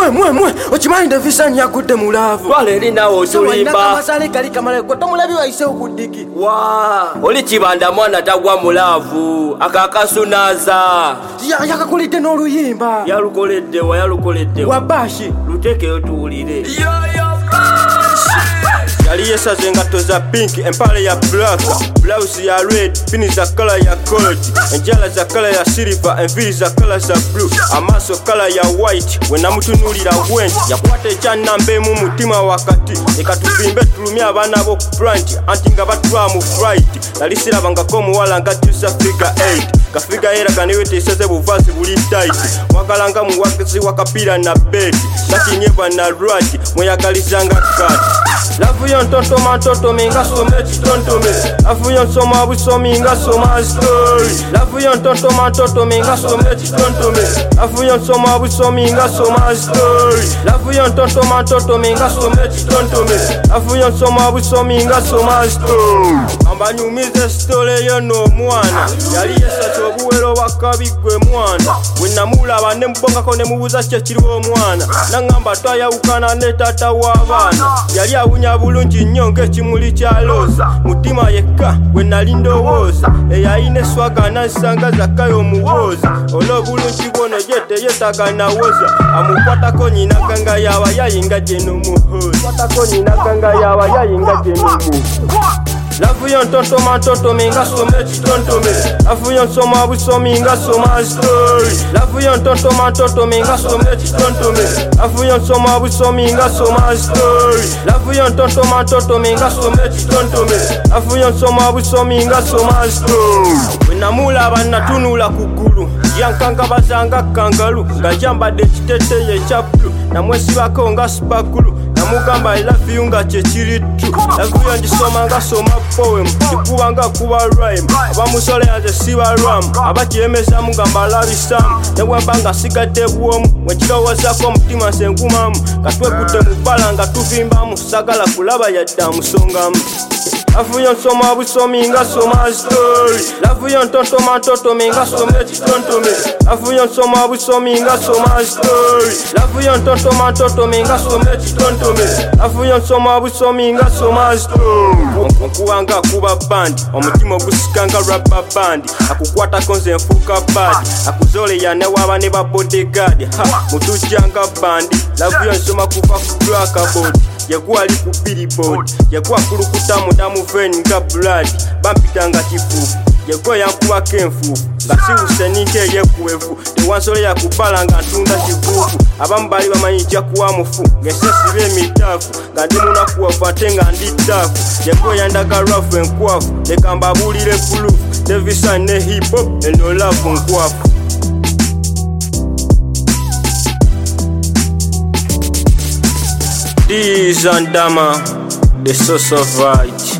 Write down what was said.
mwe okimanyi Davison yakudde mu laavu. Twala eri naawe otulimba. Amasale kali kamala gwe tomulabi wayise okuddiki. Oli kibanda mwana tagwa mu laavu akakasunaza. Yakakulidde n'oluyimba. Yalukoledde wa Bashi. Lutekeyo tuwulire. Yali yesaze engatto za pink, empale ya black, blouse ya red, pini za kala ya gold, enjala za kala ya silver, enviri za kala za blue, amaaso kala ya white. We namutunuulira went yakwata ekyanamba mu mutima wakati, ekatuvimbe tulumye abaana b'oku plant anti nga batula mu flight. Nali sirabangako omuwala nga tusa figure 8, kafiga eraga niwe teseze buvaasi buli tight, wagalanga muwagizi wa kapiira na beti, nakinyebwa na rwati mweyagalizanga kati. Lavuyo ntontoma ntotome nga soma ekitontome, lavuyo nsoma busomi nga soma story, lavuyo ntontoma ntotome nga soma ekitontome, lavuyo nsoma busomi nga soma story, lavuyo ntontoma ntotome nga soma ekitontome, lavuyo nsoma busomi nga soma story. Ambanyumize story eyo n'omwana yali yesase obuwero bakabigwe mwana, bwe namulaba ne mubongako ne mubuuza kye kiriwo omwana, nangamba twayawukana ne taata w'abaana, yali awunya bulungi nnyo ng'ekimuli kya looza, mutima yekka gwe nali ndowooza, eyayina eswaga nansanga Zakayo omuwooza, olw'obulungi bwono ye teyetaaga nawoza, amukwatako nyinaga nga yaba yayinga gye n'omuhooza. Lavuyo ntontoma ntotome nga soma ekitontome, lavuyo nsoma busomi nga soma story, lavuyo ntontoma ntotome nga soma ekitontome, lavuyo nsoma busomi nga soma story, lavuyo ntontoma ntotome nga soma ekitontome, lavuyo nsoma busomi nga soma story. Bwe namulaba natunula ku ggulu, yankangabazanga kangalu nga yambadde ekiteeteeyi ekya blue, namwesibako nga sipakulu, namugamba I love you nga kyekiri true. Lavuyo ngisoma nga soma poem, ndikuba nga kuba rhyme, abamusole yanze siba rhyme, abakiremeza mugamba labisamu, ne bwemba nga sigadde bwomu, bwekirowoozako omutima nsengumamu, nga twekutte mu bbala nga tuvimbamu, sagala kulaba yadde amusongamu. Lavuyo nsoma busomi nga soma story, lavuyo ntontoma ntotome nga soma ekitontome, lavuyo nsoma busomi nga soma story, lavuyo ntontoma ntotome nga soma ekitontome, lavuyo nsoma busomi nga soma story. Okuwanga kuba band, omutima ogusika nga rubber band, akukwatako nze nfuuka bad, akuzoleya ne waba ne ba bodyguard, mutujjanga band. Lavuyo nsoma kuva ku blackboard, yegwali ku billboard, yegwakulukuta mudamu vein nga blood, bampitanga kifuufu, yegwe yankubako enfuufu, nga siwuse ninka eyekuwevu, tewansolera kubala nga ntunda kivuufu, abamu bali bamanyi nja kuwa mufu, ng'esesiba emitaafu, nga ndi munakuwavu ate nga ndi ttaafu, yegwe yandaga rafu enkwafu, leka mbabuulire proof, Davison ne hip hop eno love nkwafu. This is Andama, the source of right.